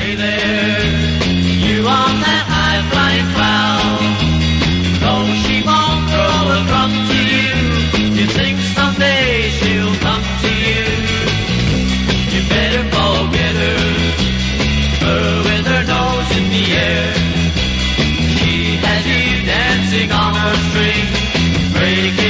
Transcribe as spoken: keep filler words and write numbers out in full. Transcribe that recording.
stay there. You on that high-flying cloud. Though she won't throw a crumb to you, you think someday she'll come to you. You better forget her, her with her nose in the air. She has you dancing on her string, breaking